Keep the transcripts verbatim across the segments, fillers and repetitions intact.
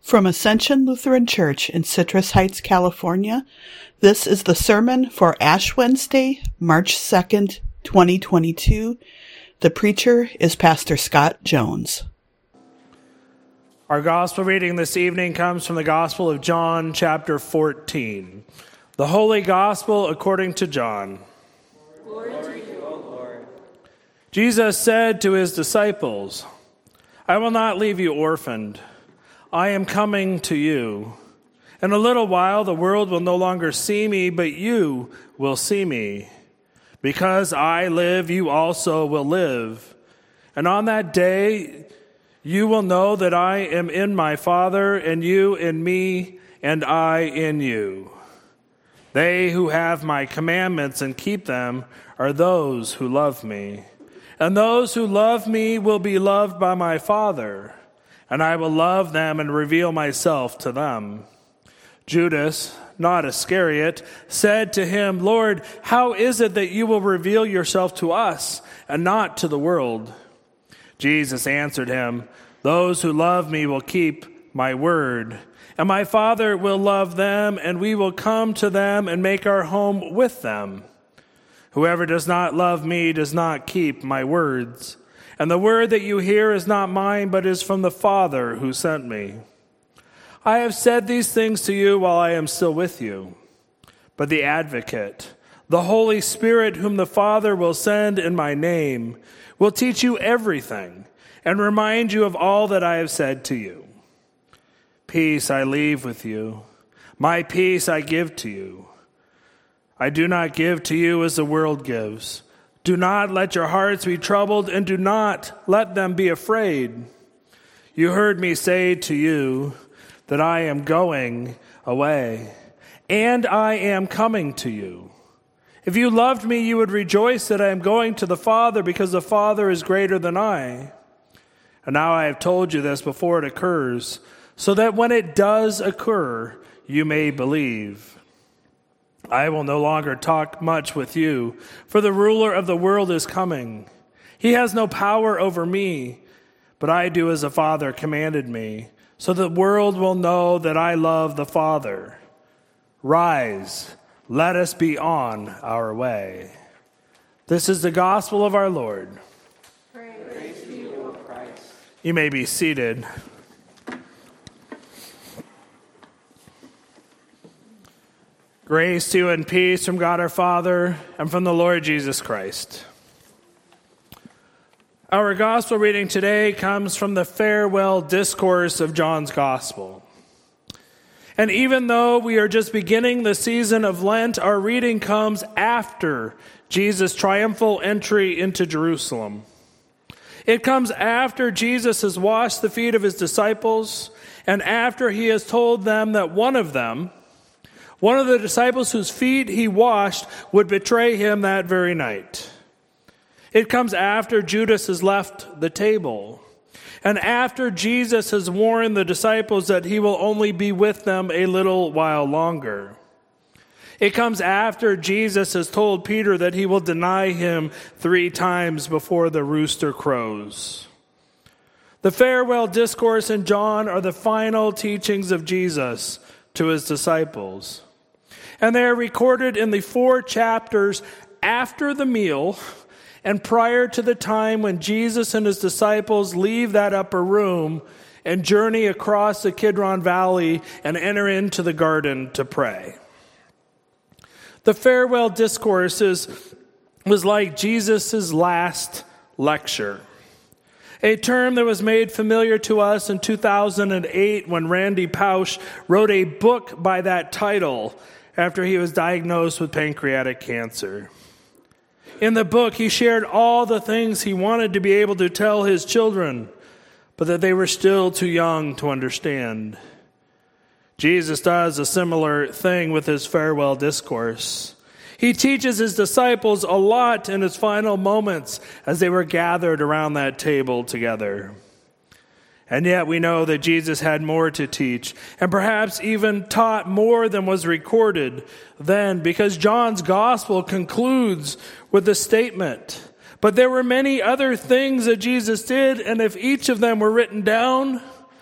From Ascension Lutheran Church in Citrus Heights, California, this is the sermon for Ash Wednesday, March second, twenty twenty-two. The preacher is Pastor Scott Jones. Our gospel reading this evening comes from the Gospel of John, chapter fourteen. The Holy Gospel according to John. Glory to you, O Lord. Jesus said to his disciples, "I will not leave you orphaned. I am coming to you. In a little while the world will no longer see me, but you will see me. Because I live, you also will live. And on that day you will know that I am in my Father, and you in me, and I in you. They who have my commandments and keep them are those who love me. And those who love me will be loved by my Father, and I will love them and reveal myself to them." Judas, not Iscariot, said to him, "Lord, how is it that you will reveal yourself to us and not to the world?" Jesus answered him, "Those who love me will keep my word, and my Father will love them, and we will come to them and make our home with them. Whoever does not love me does not keep my words. And the word that you hear is not mine, but is from the Father who sent me. I have said these things to you while I am still with you. But the Advocate, the Holy Spirit, whom the Father will send in my name, will teach you everything and remind you of all that I have said to you. Peace I leave with you. My peace I give to you. I do not give to you as the world gives. Do not let your hearts be troubled, and do not let them be afraid. You heard me say to you that I am going away, and I am coming to you. If you loved me, you would rejoice that I am going to the Father, because the Father is greater than I. And now I have told you this before it occurs, so that when it does occur, you may believe. I will no longer talk much with you, for the ruler of the world is coming. He has no power over me, but I do as the Father commanded me, so the world will know that I love the Father. Rise, let us be on our way." This is the gospel of our Lord. Praise to you, O Christ. You may be seated. Grace to you and peace from God our Father and from the Lord Jesus Christ. Our gospel reading today comes from the farewell discourse of John's gospel. And even though we are just beginning the season of Lent, our reading comes after Jesus' triumphal entry into Jerusalem. It comes after Jesus has washed the feet of his disciples, and after he has told them that one of them, One of the disciples whose feet he washed would betray him that very night. It comes after Judas has left the table, and after Jesus has warned the disciples that he will only be with them a little while longer. It comes after Jesus has told Peter that he will deny him three times before the rooster crows. The farewell discourse in John are the final teachings of Jesus to his disciples. And they are recorded in the four chapters after the meal and prior to the time when Jesus and his disciples leave that upper room and journey across the Kidron Valley and enter into the garden to pray. The farewell discourses was like Jesus' last lecture, a term that was made familiar to us in two thousand eight when Randy Pausch wrote a book by that title after he was diagnosed with pancreatic cancer. In the book, he shared all the things he wanted to be able to tell his children, but that they were still too young to understand. Jesus does a similar thing with his farewell discourse. He teaches his disciples a lot in his final moments as they were gathered around that table together. And yet we know that Jesus had more to teach, and perhaps even taught more than was recorded then, because John's gospel concludes with the statement, "But there were many other things that Jesus did, and if each of them were written down,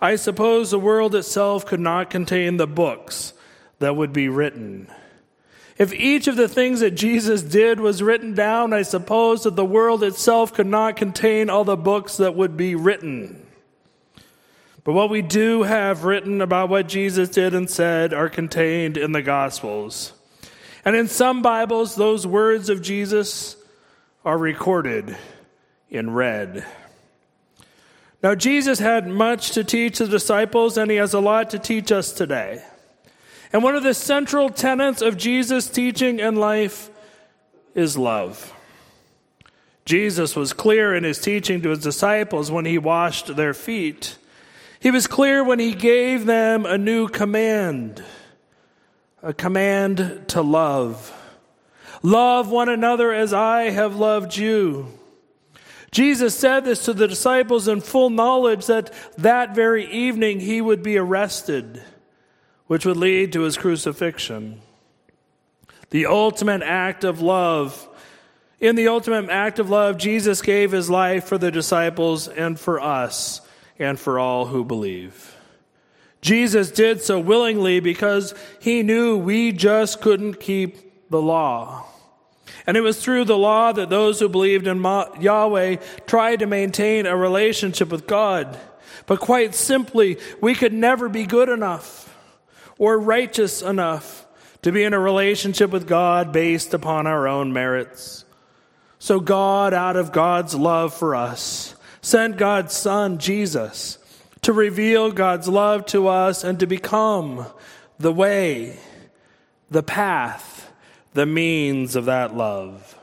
I suppose the world itself could not contain the books that would be written. If each of the things that Jesus did was written down, I suppose that the world itself could not contain all the books that would be written. But what we do have written about what Jesus did and said are contained in the Gospels. And in some Bibles, those words of Jesus are recorded in red. Now, Jesus had much to teach the disciples, and he has a lot to teach us today. And one of the central tenets of Jesus' teaching and life is love. Jesus was clear in his teaching to his disciples when he washed their feet. He was clear when he gave them a new command, a command to love. Love one another as I have loved you. Jesus said this to the disciples in full knowledge that that very evening he would be arrested, which would lead to his crucifixion. The ultimate act of love. In the ultimate act of love, Jesus gave his life for the disciples and for us and for all who believe. Jesus did so willingly because he knew we just couldn't keep the law. And it was through the law that those who believed in Yahweh tried to maintain a relationship with God. But quite simply, we could never be good enough or righteous enough to be in a relationship with God based upon our own merits. So God, out of God's love for us, sent God's Son, Jesus, to reveal God's love to us and to become the way, the path, the means of that love.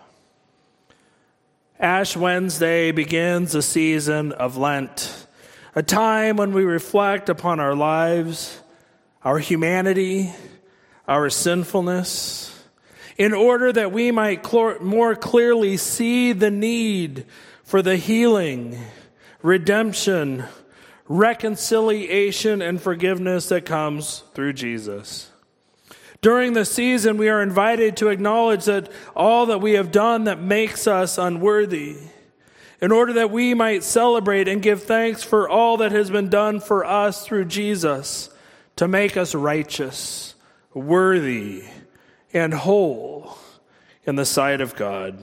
Ash Wednesday begins a season of Lent, a time when we reflect upon our lives, our humanity, our sinfulness, in order that we might cl- more clearly see the need for the healing, redemption, reconciliation, and forgiveness that comes through Jesus. During the season, we are invited to acknowledge that all that we have done that makes us unworthy, in order that we might celebrate and give thanks for all that has been done for us through Jesus to make us righteous, worthy, and whole in the sight of God.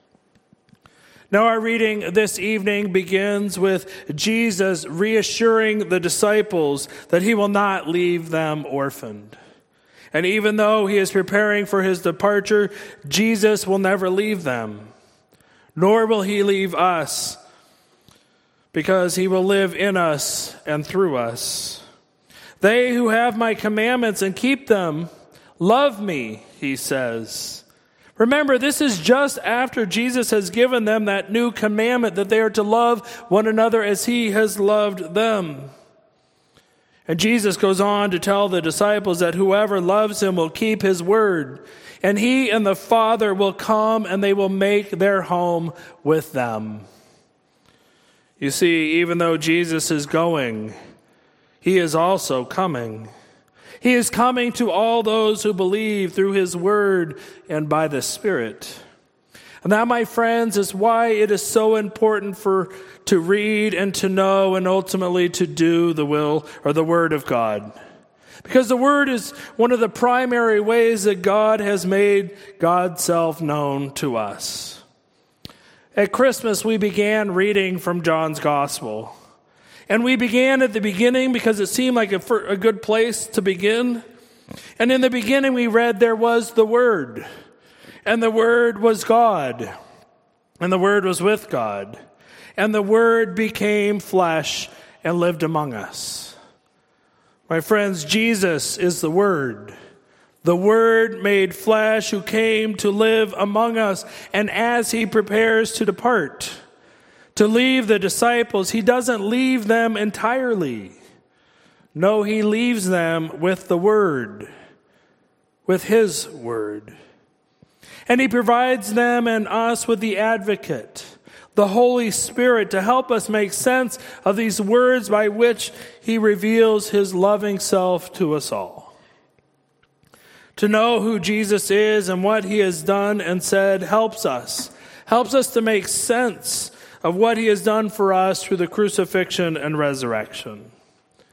Now, our reading this evening begins with Jesus reassuring the disciples that he will not leave them orphaned. And even though he is preparing for his departure, Jesus will never leave them, nor will he leave us, because he will live in us and through us. They who have my commandments and keep them love me, he says. Remember, this is just after Jesus has given them that new commandment that they are to love one another as he has loved them. And Jesus goes on to tell the disciples that whoever loves him will keep his word, and he and the Father will come and they will make their home with them. You see, even though Jesus is going, he is also coming. He is coming to all those who believe through his word and by the Spirit. And that, my friends, is why it is so important for to read and to know and ultimately to do the will or the word of God. Because the word is one of the primary ways that God has made God's self known to us. At Christmas, we began reading from John's Gospel. And we began at the beginning because it seemed like a, a good place to begin. And in the beginning, we read there was the Word. And the Word was God. And the Word was with God. And the Word became flesh and lived among us. My friends, Jesus is the Word. The Word made flesh who came to live among us. And as he prepares to depart, to leave the disciples, he doesn't leave them entirely. No, he leaves them with the Word, with his Word. And he provides them and us with the Advocate, the Holy Spirit, to help us make sense of these words by which he reveals his loving self to us all. To know who Jesus is and what he has done and said helps us, helps us to make sense of what he has done for us through the crucifixion and resurrection.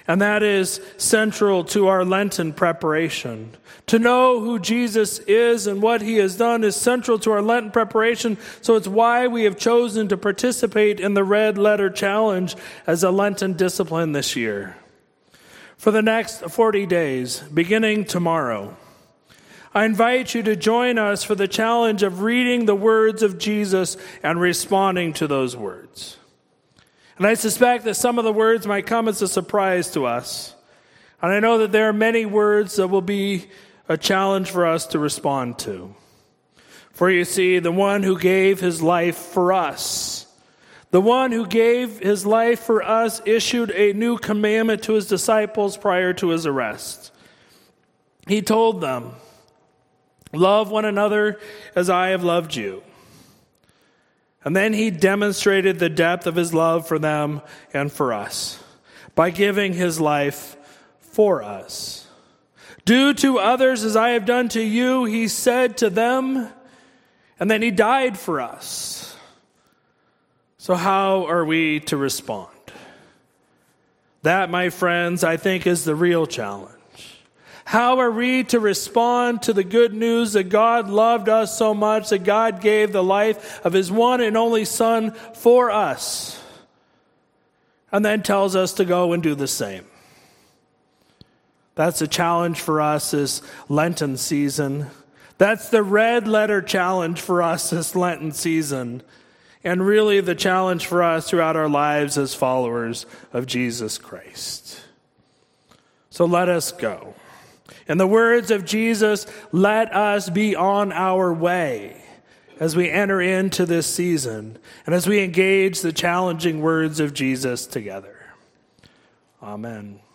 And that is central to our Lenten preparation. To know who Jesus is and what he has done is central to our Lenten preparation. So it's why we have chosen to participate in the Red Letter Challenge as a Lenten discipline this year. For the next forty days, beginning tomorrow, I invite you to join us for the challenge of reading the words of Jesus and responding to those words. And I suspect that some of the words might come as a surprise to us. And I know that there are many words that will be a challenge for us to respond to. For you see, the one who gave his life for us, the one who gave his life for us issued a new commandment to his disciples prior to his arrest. He told them, "Love one another as I have loved you." And then he demonstrated the depth of his love for them and for us by giving his life for us. "Do to others as I have done to you," he said to them, and then he died for us. So how are we to respond? That, my friends, I think is the real challenge. How are we to respond to the good news that God loved us so much that God gave the life of his one and only Son for us, and then tells us to go and do the same? That's a challenge for us this Lenten season. That's the Red Letter Challenge for us this Lenten season, and really the challenge for us throughout our lives as followers of Jesus Christ. So let us go. In the words of Jesus, let us be on our way as we enter into this season and as we engage the challenging words of Jesus together. Amen.